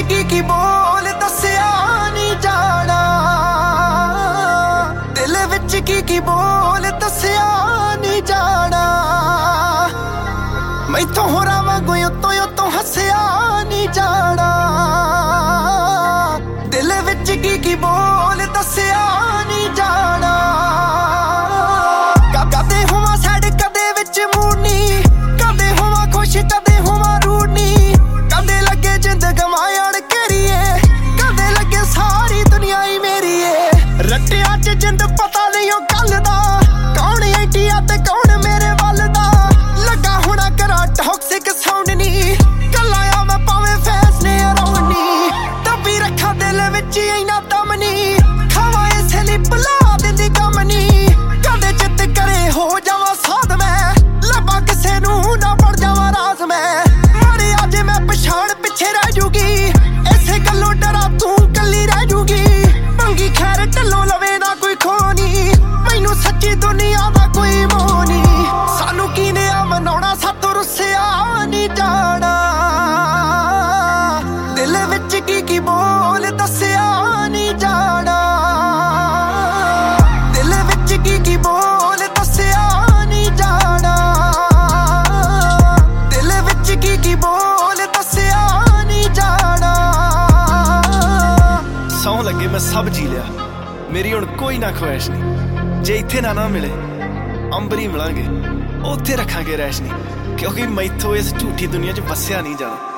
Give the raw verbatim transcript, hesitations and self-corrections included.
ਕੀ ਕੀ ਬੋਲ ਦੱਸਿਆ ਨਹੀਂ ਜਾਣਾ, ਦਿਲ ਵਿੱਚ ਕੀ ਕੀ ਬੋਲ ਦੱਸਿਆ ਨਹੀਂ ਜਾਣਾ। ਮੈਥੋਂ ਹੋਰਾਂ ਵਾਂਗੂ ਉੱਤੋਂ ਉੱਤੋਂ ਹੱਸਿਆ ਨਹੀਂ ਜਾਣਾ, ਦਿਲ ਵਿੱਚ ਕੀ ਕੀ ਬੋਲ ਦੱਸਿਆ ਨਹੀਂ ਜਾਣਾ। ਕਦੇ ਹੋਵਾਂ ਸੈਡ ਕਦੇ ਵਿੱਚ ਮੂਨੀ, ਕਦੇ ਹੋਵਾਂ ਖੁਸ਼ ਕਦੇ ਹੋਵਾਂ ਰੂਨੀ, ਕਦੇ ਲੱਗੇ ਜਿੰਦ ਗਵਾਇਣ ਕਰੀਏ, ਕਦੇ ਲੱਗੇ ਸਾਰੀ ਦੁਨੀਆ ਹੀ ਮੇਰੀ ਏ। ਰੱਟਿਆਂ ਚ ਜਿੰਦ ਪਤਾ ਨਹੀਂ ਉਹ ਗੱਲ ਦਾ, ਕੌਣ ਇੰਡੀਆ ਤੇ ਕੌਣ ਮੇਰੇ ਵੱਲ ਦਾ। ਲੱਗਾ ਹੋਣਾ ਕਰਾ ਟੌਕਸਿਕ ਸਾਊਂਡ ਨੀ, ਕੱਲਾ ਆ ਮੈਂ ਭਾਵੇਂ ਫੈਸ ਨੇ ਅਰਾਊਂਡ ਨੀ। ਦੱਬੀ ਰੱਖਾਂ ਦਿਲ ਵਿੱਚ ਇੰਨਾ ਦਮ ਨੀ, ਖਾਵਾਂ ਇਸੇ ਲਈ ਬੁਲਾ ਦਿੰਦੀ ਕੰਮ ਨੀ। ਕਦੇ ਜਿੱਤ ਕਰੇ ਹੋ ਜਾਵਾਂ ਸਾਧ ਮੈਂ, ਲੱਭਾਂ ਕਿਸੇ ਨੂੰ ਨਾ ਬਣ ਜਾਵਾਂ ਰਾਜ਼ ਮੈਂ। ਮਾਰੇ ਅੱਜ ਮੈਂ ਪਛਾਣ ਪਿੱਛੇ ਰਹਿ ਜੂਗੀ, ਇਸੇ ਗੱਲੋਂ ਡਰਾ ਤੂੰ ਕੱਲੀ ਰਹਿ ਜੂਗੀ। ਮੰਗੀ ਖੈਰ ਢੱਲੋਂ ਲਵੇ ਨਾ ਕੋਈ ਖੋਨੀ, ਮੈਨੂੰ ਸੱਚੀ ਦੁਨੀਆ ਦਾ ਕੋਈ ਮੋਹ ਨੀ। ਸਾਨੂੰ ਕੀਨੇ ਆ ਮਨਾਉਣਾ ਸਾਤੋਂ ਰੁੱਸਿਆ ਨਹੀਂ ਜਾਣਾ, ਦਿਲ ਵਿੱਚ ਕੀ ਕੀ ਬੋਲ ਦੱਸਿਆ ਨਹੀਂ ਜਾਣਾ, ਦਿਲ ਵਿੱਚ ਕੀ ਕੀ ਬੋਲ ਦੱਸਿਆ ਨਹੀਂ ਜਾਣਾ, ਦਿਲ ਵਿੱਚ ਕੀ ਕੀ ਬੋਲ ਦੱਸਿਆ ਨਹੀਂ ਜਾਣਾ। ਸੌਂ ਲੱਗੇ ਮੈਂ ਸਭ ਜੀ ਲਿਆ, ਮੇਰੀ ਹੁਣ ਕੋਈ ਨਾ ਖੁਆਇਸ਼ ਨਹੀਂ। ਜੇ ਇੱਥੇ ਨਾ ਨਾ ਮਿਲੇ ਅੰਬਰੀ ਮਿਲਾਂਗੇ, ਉੱਥੇ ਰੱਖਾਂਗੇ ਰੈਸ਼ ਨਹੀਂ, ਕਿਉਂਕਿ ਮੈਥੋਂ ਇਸ ਝੂਠੀ ਦੁਨੀਆ 'ਚ ਵਸਿਆ ਨਹੀਂ ਜਾਣਾ।